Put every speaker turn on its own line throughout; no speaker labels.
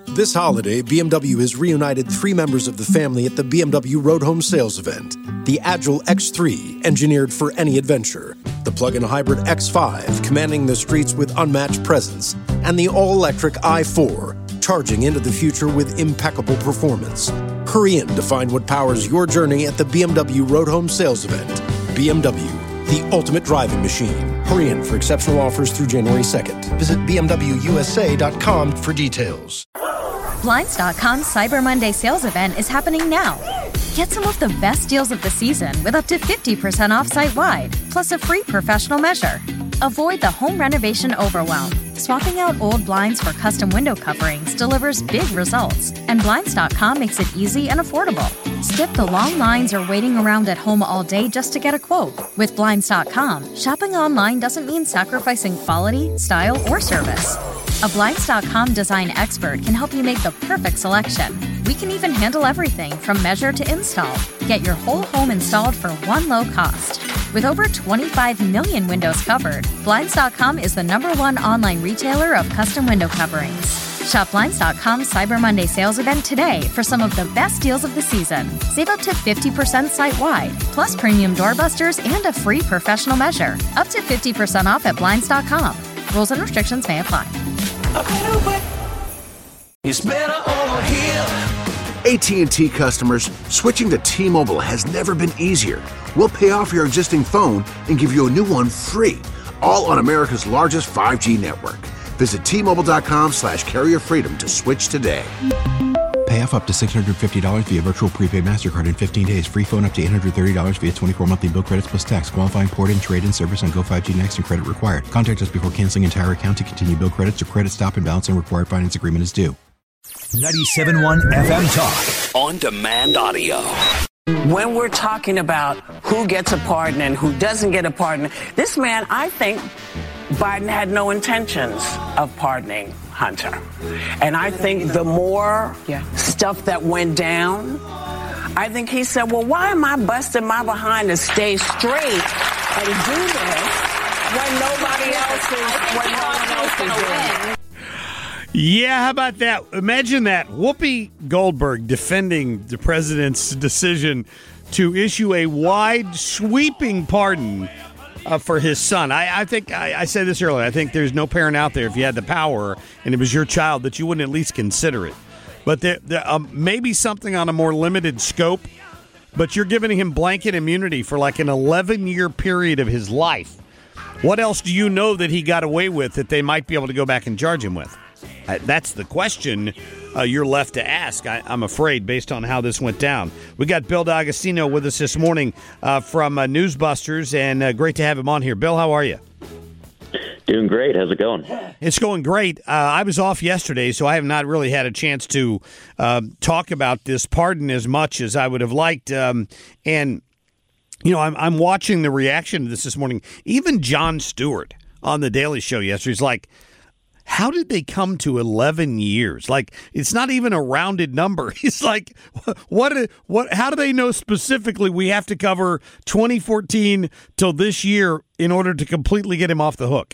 This holiday, BMW has reunited 3 members of the family at the BMW Road Home Sales event. The Agile X3, engineered for any adventure. The plug-in hybrid X5, commanding the streets with unmatched presence. And the all-electric i4, charging into the future with impeccable performance. Hurry in to find what powers your journey at the BMW Road Home Sales event. BMW, the ultimate driving machine. Hurry in for exceptional offers through January 2nd. Visit BMWUSA.com for details.
Blinds.com's Cyber Monday sales event is happening now. Get some of the best deals of the season with up to 50% off site-wide, plus a free professional measure. Avoid the home renovation overwhelm. Swapping out old blinds for custom window coverings delivers big results, and Blinds.com makes it easy and affordable. Skip the long lines or waiting around at home all day just to get a quote. With Blinds.com, shopping online doesn't mean sacrificing quality, style, or service. A Blinds.com design expert can help you make the perfect selection. We can even handle everything from measure to install. Get your whole home installed for one low cost. With over 25 million windows covered, Blinds.com is the #1 online retailer of custom window coverings. Shop Blinds.com's Cyber Monday sales event today for some of the best deals of the season. Save up to 50% site-wide, plus premium doorbusters and a free professional measure. Up to 50% off at Blinds.com. Rules and restrictions may apply.
It's better over here.
AT&T customers, switching to T-Mobile has never been easier. We'll pay off your existing phone and give you a new one free, all on America's largest 5G network. Visit T-Mobile.com/carrier freedom to switch today.
Pay off up to $650 via virtual prepaid MasterCard in 15 days. Free phone up to $830 via 24 monthly bill credits plus tax. Qualifying port-in, trade-in service on Go 5G Next and credit required. Contact us before canceling entire account to continue bill credits or credit stop and balance and required finance agreement is due.
97.1 FM Talk.
On demand audio.
When we're talking about who gets a pardon and who doesn't get a pardon, this man, I think Biden had no intentions of pardoning Hunter. And I think the more stuff that went down, I think he said, well, why am I busting my behind to stay straight and do this when nobody else is doing it?
Yeah, how about that? Imagine that. Whoopi Goldberg defending the president's decision to issue a wide, sweeping pardon for his son. I think I said this earlier. I think there's no parent out there, if you had the power and it was your child, that you wouldn't at least consider it. But there maybe something on a more limited scope, but you're giving him blanket immunity for like an 11-year period of his life. What else do you know that he got away with that they might be able to go back and charge him with? That's the question you're left to ask, I'm afraid, based on how this went down. We got Bill D'Agostino with us this morning from Newsbusters, and great to have him on here. Bill, how are you?
Doing great. How's it going?
It's going great. I was off yesterday, so I have not really had a chance to talk about this pardon as much as I would have liked. And, you know, I'm watching the reaction to this morning. Even Jon Stewart on The Daily Show yesterday is like, how did they come to 11 years? Like, it's not even a rounded number. It's like, what? How do they know specifically we have to cover 2014 till this year in order to completely get him off the hook?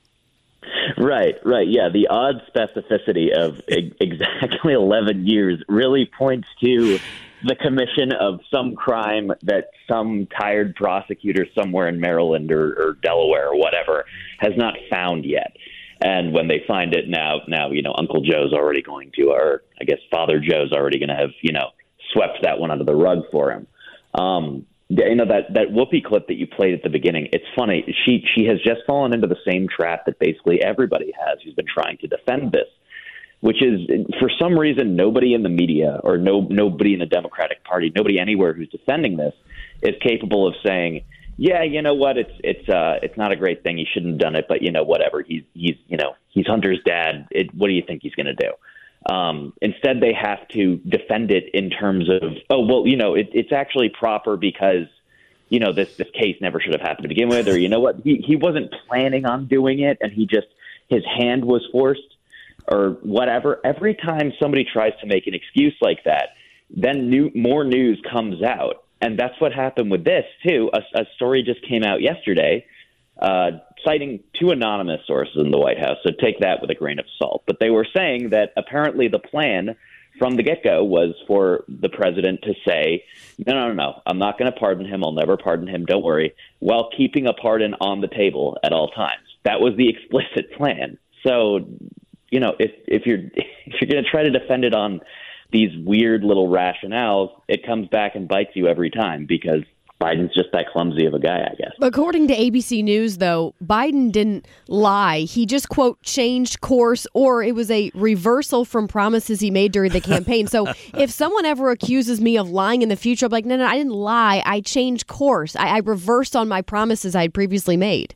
Right. Yeah, the odd specificity of exactly 11 years really points to the commission of some crime that some tired prosecutor somewhere in Maryland or Delaware or whatever has not found yet. And when they find it now, you know, Uncle Joe's already going to, or I guess Father Joe's already going to have, you know, swept that one under the rug for him. You know, that Whoopi clip that you played at the beginning, it's funny. She has just fallen into the same trap that basically everybody has who's been trying to defend this, which is, for some reason, nobody in the media or nobody in the Democratic Party, nobody anywhere who's defending this is capable of saying, yeah, you know what? It's not a great thing. He shouldn't have done it, but you know, whatever. He's Hunter's dad. What do you think he's going to do? Instead, they have to defend it in terms of, oh, well, you know, it's actually proper because, you know, this case never should have happened to begin with, or you know what? He wasn't planning on doing it, and his hand was forced, or whatever. Every time somebody tries to make an excuse like that, then more news comes out. And that's what happened with this, too. A story just came out yesterday citing two anonymous sources in the White House, so take that with a grain of salt. But they were saying that apparently the plan from the get-go was for the president to say, no, I'm not going to pardon him. I'll never pardon him. Don't worry, while keeping a pardon on the table at all times. That was the explicit plan. So, if you're going to try to defend it on these weird little rationales, it comes back and bites you every time because Biden's just that clumsy of a guy, I guess.
According to ABC News, though, Biden didn't lie. He just, quote, changed course, or it was a reversal from promises he made during the campaign. So if someone ever accuses me of lying in the future, I'm like, no, I didn't lie. I changed course. I reversed on my promises I had previously made.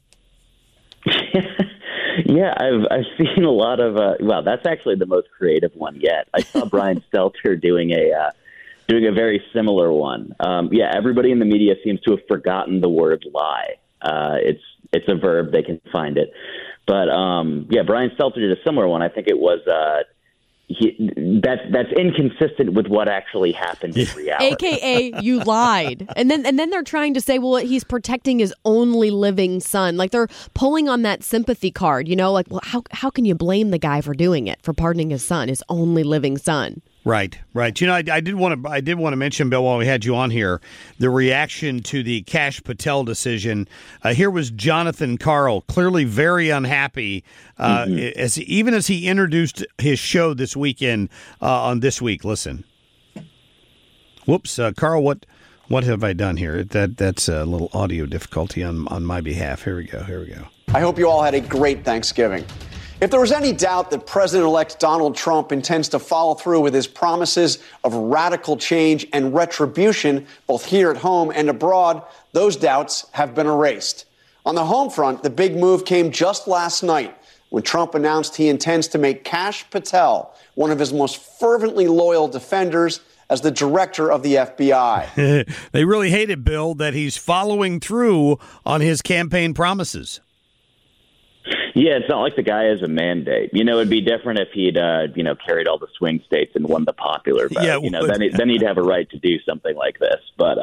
Yeah, I've seen a lot of, that's actually the most creative one yet. I saw Brian Stelter doing a very similar one. Everybody in the media seems to have forgotten the word lie. It's a verb. They can find it. But, Brian Stelter did a similar one. I think it was that's inconsistent with what actually happened in reality.
AKA, you lied. And then they're trying to say, well, he's protecting his only living son. Like they're pulling on that sympathy card, like, well, how can you blame the guy for doing it, for pardoning his son, his only living son?
Right. I did want to mention, Bill, while we had you on here, the reaction to the Kash Patel decision. Here was Jonathan Karl, clearly very unhappy, as he introduced his show this weekend on This Week. Listen. Whoops, Karl, what have I done here? That's a little audio difficulty on my behalf. Here we go.
I hope you all had a great Thanksgiving. If there was any doubt that President-elect Donald Trump intends to follow through with his promises of radical change and retribution, both here at home and abroad, those doubts have been erased. On the home front, the big move came just last night when Trump announced he intends to make Kash Patel one of his most fervently loyal defenders as the director of the FBI.
They really hate it, Bill, that he's following through on his campaign promises.
Yeah, it's not like the guy has a mandate. It'd be different if he'd, carried all the swing states and won the popular vote.
Yeah,
then he'd have a right to do something like this. But,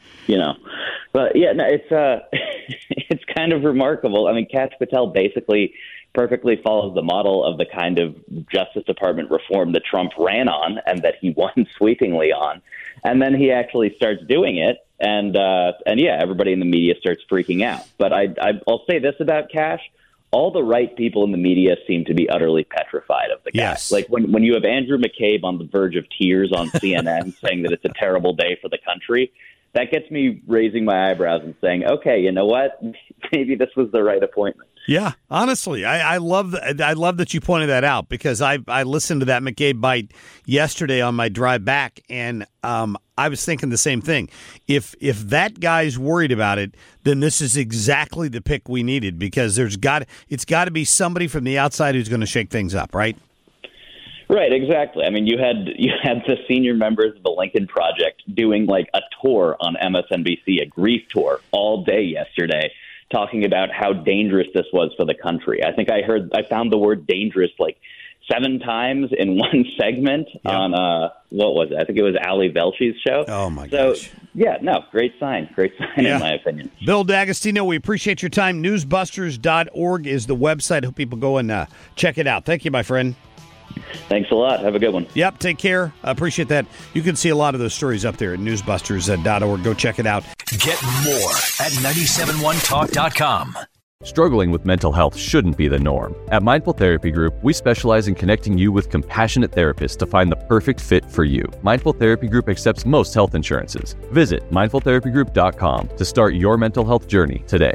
it's kind of remarkable. I mean, Kash Patel basically perfectly follows the model of the kind of Justice Department reform that Trump ran on and that he won sweepingly on. And then he actually starts doing it. And everybody in the media starts freaking out. But I'll say this about Kash. All the right people in the media seem to be utterly petrified of the guy.
Yes.
Like when you have Andrew McCabe on the verge of tears on CNN saying that it's a terrible day for the country, that gets me raising my eyebrows and saying, okay, you know what? Maybe this was the right appointment.
Yeah, honestly, I love that you pointed that out because I listened to that McCabe bite yesterday on my drive back, and I was thinking the same thing. If that guy's worried about it, then this is exactly the pick we needed because it's got to be somebody from the outside who's going to shake things up, right?
Right, exactly. I mean, you had the senior members of the Lincoln Project doing like a tour on MSNBC, a grief tour all day yesterday, talking about how dangerous this was for the country. I think I found the word dangerous like 7 times in one segment on, what was it? I think it was Ali Velshi's show.
Oh, my gosh.
So, great sign in my opinion.
Bill D'Agostino, we appreciate your time. Newsbusters.org is the website. I hope people go and check it out. Thank you, my friend.
Thanks a lot. Have a good one.
Yep, take care. I appreciate that. You can see a lot of those stories up there at newsbusters.org. Go check it out.
Get more at 971talk.com.
Struggling with mental health shouldn't be the norm. At Mindful Therapy Group, we specialize in connecting you with compassionate therapists to find the perfect fit for you. Mindful Therapy Group accepts most health insurances. Visit mindfultherapygroup.com to start your mental health journey today.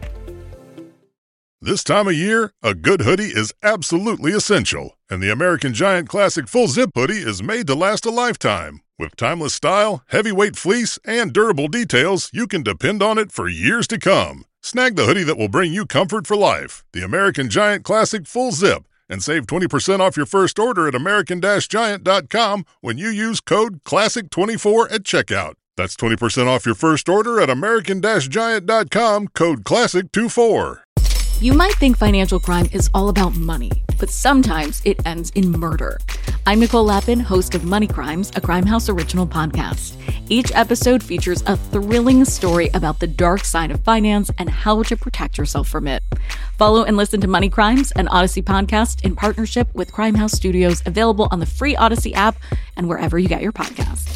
This time of year, a good hoodie is absolutely essential, and the American Giant Classic Full Zip Hoodie is made to last a lifetime. With timeless style, heavyweight fleece, and durable details, you can depend on it for years to come. Snag the hoodie that will bring you comfort for life, the American Giant Classic Full Zip, and save 20% off your first order at American-Giant.com when you use code CLASSIC24 at checkout. That's 20% off your first order at American-Giant.com, code CLASSIC24.
You might think financial crime is all about money, but sometimes it ends in murder. I'm Nicole Lappin, host of Money Crimes, a Crimehouse original podcast. Each episode features a thrilling story about the dark side of finance and how to protect yourself from it. Follow and listen to Money Crimes, an Odyssey podcast in partnership with Crime House Studios, available on the free Odyssey app and wherever you get your podcasts.